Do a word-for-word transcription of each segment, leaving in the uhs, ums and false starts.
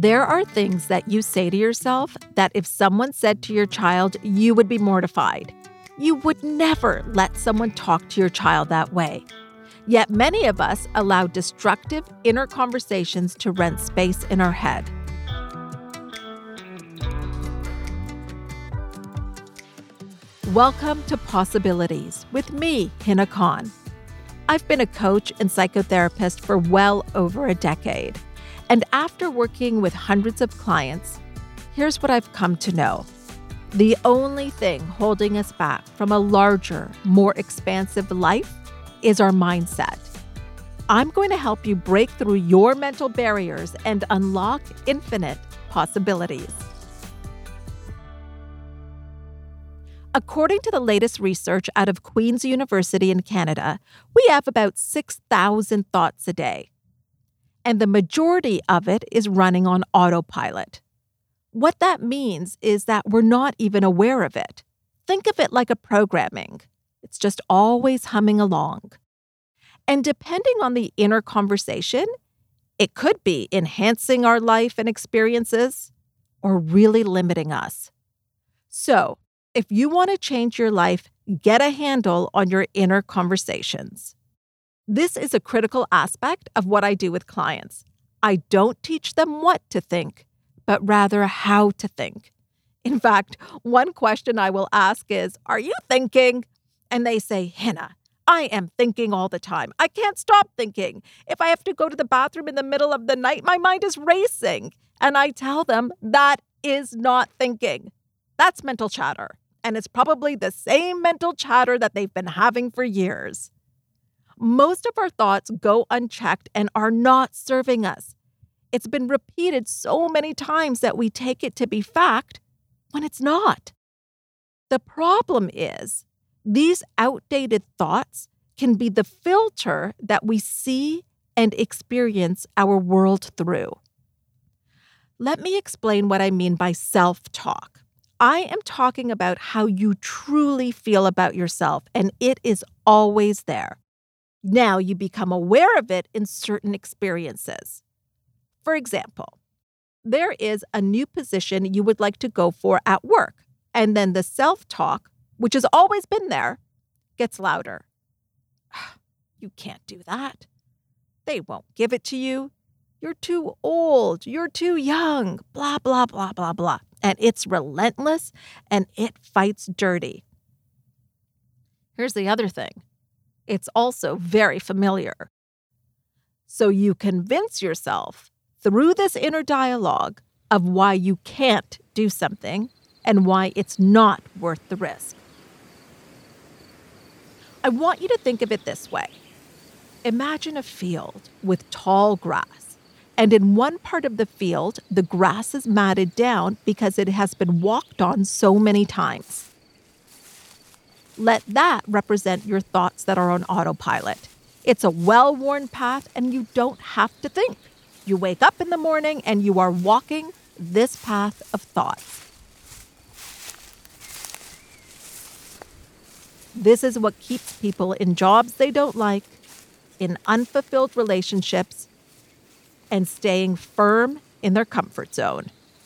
There are things that you say to yourself that if someone said to your child, you would be mortified. You would never let someone talk to your child that way. Yet many of us allow destructive inner conversations to rent space in our head. Welcome to Possibilities with me, Hina Khan. I've been a coach and psychotherapist for well over a decade. And after working with hundreds of clients, here's what I've come to know. The only thing holding us back from a larger, more expansive life is our mindset. I'm going to help you break through your mental barriers and unlock infinite possibilities. According to the latest research out of Queen's University in Canada, we have about six thousand thoughts a day. And the majority of it is running on autopilot. What that means is that we're not even aware of it. Think of it like a programming. It's just always humming along. And depending on the inner conversation, it could be enhancing our life and experiences or really limiting us. So, if you want to change your life, get a handle on your inner conversations. This is a critical aspect of what I do with clients. I don't teach them what to think, but rather how to think. In fact, one question I will ask is, "Are you thinking?" And they say, "Hina, I am thinking all the time. I can't stop thinking. If I have to go to the bathroom in the middle of the night, my mind is racing." And I tell them that is not thinking. That's mental chatter. And it's probably the same mental chatter that they've been having for years. Most of our thoughts go unchecked and are not serving us. It's been repeated so many times that we take it to be fact when it's not. The problem is, these outdated thoughts can be the filter that we see and experience our world through. Let me explain what I mean by self-talk. I am talking about how you truly feel about yourself, and it is always there. Now you become aware of it in certain experiences. For example, there is a new position you would like to go for at work, and then the self-talk, which has always been there, gets louder. You can't do that. They won't give it to you. You're too old. You're too young. Blah, blah, blah, blah, blah. And it's relentless and it fights dirty. Here's the other thing. It's also very familiar. So you convince yourself through this inner dialogue of why you can't do something and why it's not worth the risk. I want you to think of it this way. Imagine a field with tall grass, and in one part of the field, the grass is matted down because it has been walked on so many times. Let that represent your thoughts that are on autopilot. It's a well-worn path and you don't have to think. You wake up in the morning and you are walking this path of thoughts. This is what keeps people in jobs they don't like, in unfulfilled relationships, and staying firm in their comfort zone.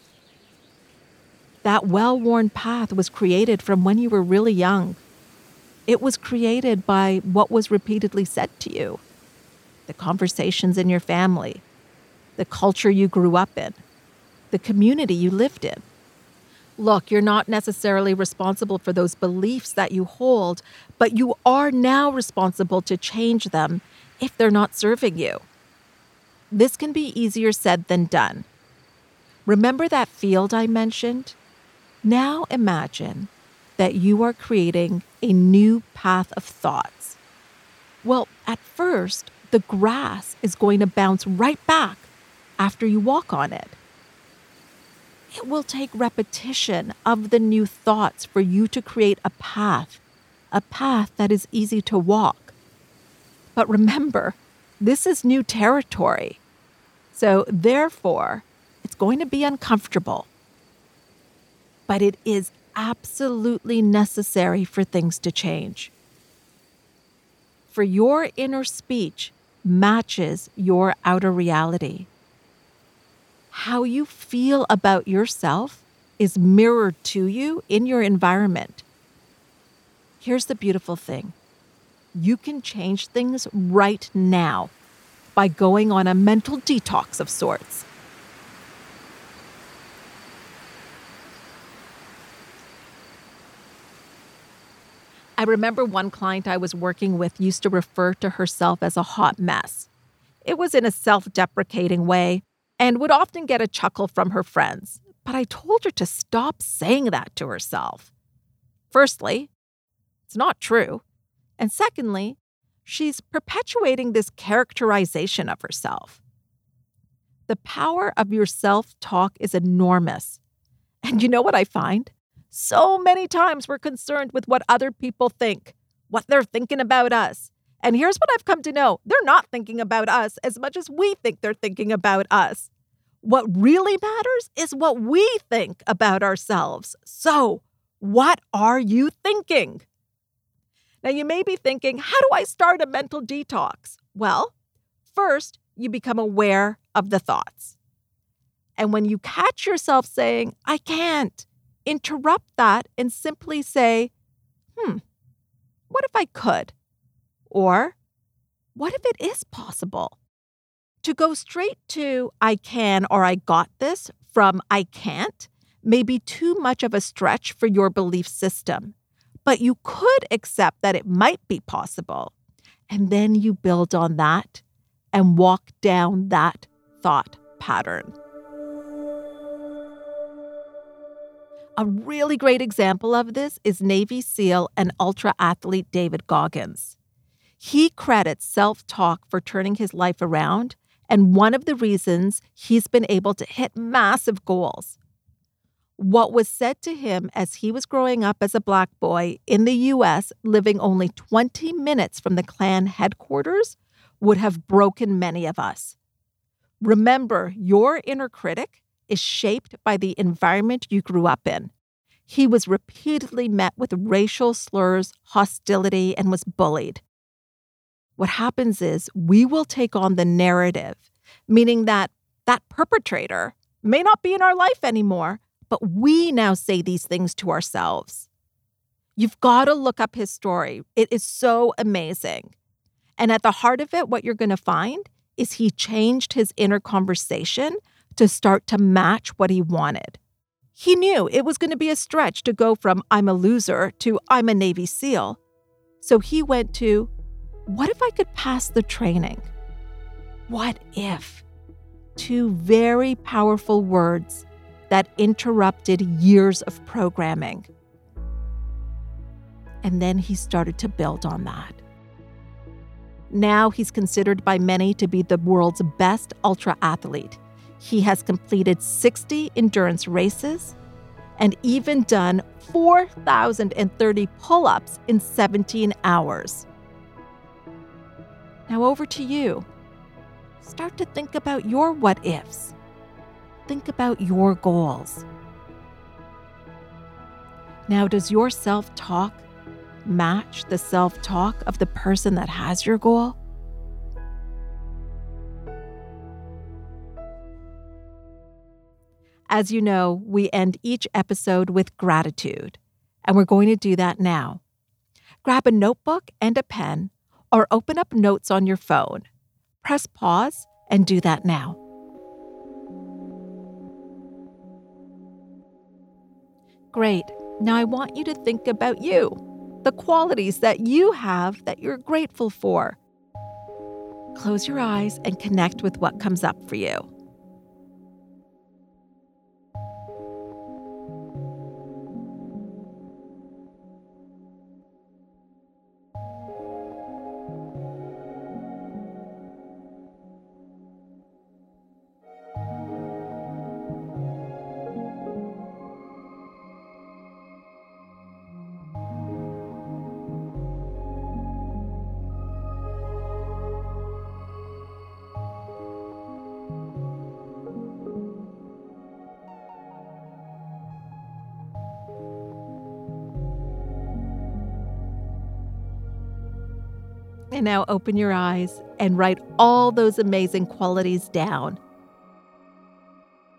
That well-worn path was created from when you were really young. It was created by what was repeatedly said to you, the conversations in your family, the culture you grew up in, the community you lived in. Look, you're not necessarily responsible for those beliefs that you hold, but you are now responsible to change them if they're not serving you. This can be easier said than done. Remember that field I mentioned? Now imagine that you are creating a new path of thoughts. Well, at first, the grass is going to bounce right back after you walk on it. It will take repetition of the new thoughts for you to create a path, a path that is easy to walk. But remember, this is new territory. So therefore, it's going to be uncomfortable. But it is absolutely necessary for things to change. For your inner speech matches your outer reality. How you feel about yourself is mirrored to you in your environment. Here's the beautiful thing. You can change things right now by going on a mental detox of sorts. I remember one client I was working with used to refer to herself as a hot mess. It was in a self-deprecating way and would often get a chuckle from her friends. But I told her to stop saying that to herself. Firstly, it's not true. And secondly, she's perpetuating this characterization of herself. The power of your self-talk is enormous. And you know what I find? So many times we're concerned with what other people think, what they're thinking about us. And here's what I've come to know. They're not thinking about us as much as we think they're thinking about us. What really matters is what we think about ourselves. So, what are you thinking? Now, you may be thinking, how do I start a mental detox? Well, first, you become aware of the thoughts. And when you catch yourself saying, I can't, interrupt that and simply say, hmm, what if I could? Or, what if it is possible? To go straight to I can or I got this from I can't may be too much of a stretch for your belief system. But you could accept that it might be possible. And then you build on that and walk down that thought pattern. A really great example of this is Navy SEAL and ultra athlete David Goggins. He credits self-talk for turning his life around, and one of the reasons he's been able to hit massive goals. What was said to him as he was growing up as a Black boy in the U S, living only twenty minutes from the Klan headquarters, would have broken many of us. Remember, your inner critic is shaped by the environment you grew up in. He was repeatedly met with racial slurs, hostility, and was bullied. What happens is we will take on the narrative, meaning that that perpetrator may not be in our life anymore, but we now say these things to ourselves. You've got to look up his story. It is so amazing. And at the heart of it, what you're going to find is he changed his inner conversation to start to match what he wanted. He knew it was going to be a stretch to go from I'm a loser to I'm a Navy SEAL. So he went to, what if I could pass the training? What if? Two very powerful words that interrupted years of programming. And then he started to build on that. Now he's considered by many to be the world's best ultra athlete. He has completed sixty endurance races and even done four thousand thirty pull-ups in seventeen hours. Now over to you. Start to think about your what-ifs. Think about your goals. Now, does your self-talk match the self-talk of the person that has your goal? As you know, we end each episode with gratitude, and we're going to do that now. Grab a notebook and a pen, or open up notes on your phone. Press pause and do that now. Great. Now I want you to think about you, the qualities that you have that you're grateful for. Close your eyes and connect with what comes up for you. And now open your eyes and write all those amazing qualities down.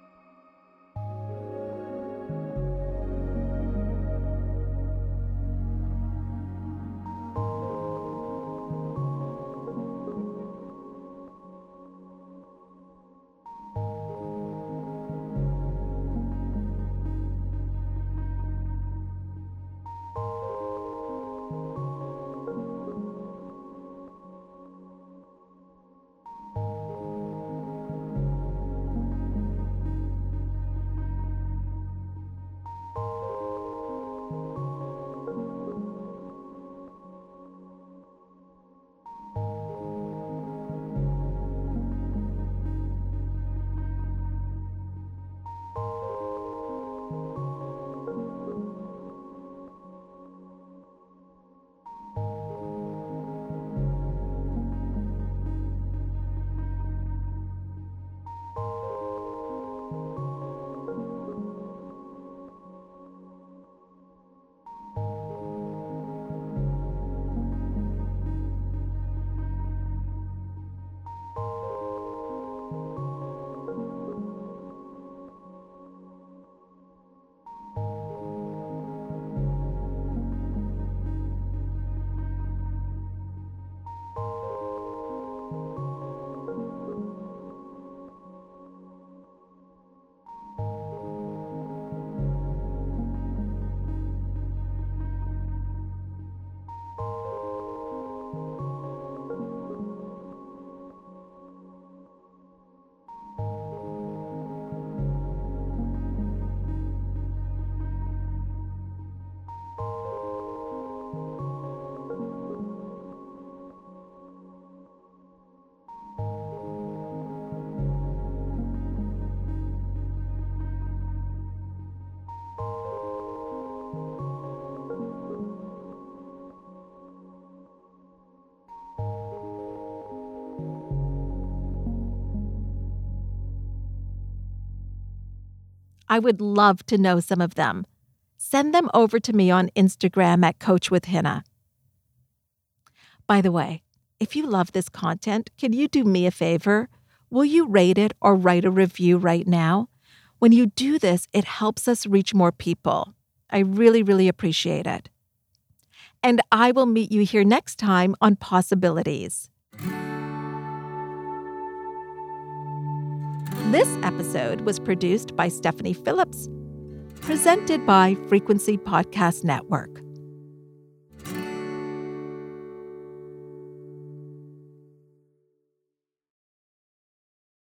I would love to know some of them. Send them over to me on Instagram at Coach with Hina. By the way, if you love this content, can you do me a favor? Will you rate it or write a review right now? When you do this, it helps us reach more people. I really, really appreciate it. And I will meet you here next time on Possibilities. This episode was produced by Stephanie Phillips, presented by Frequency Podcast Network.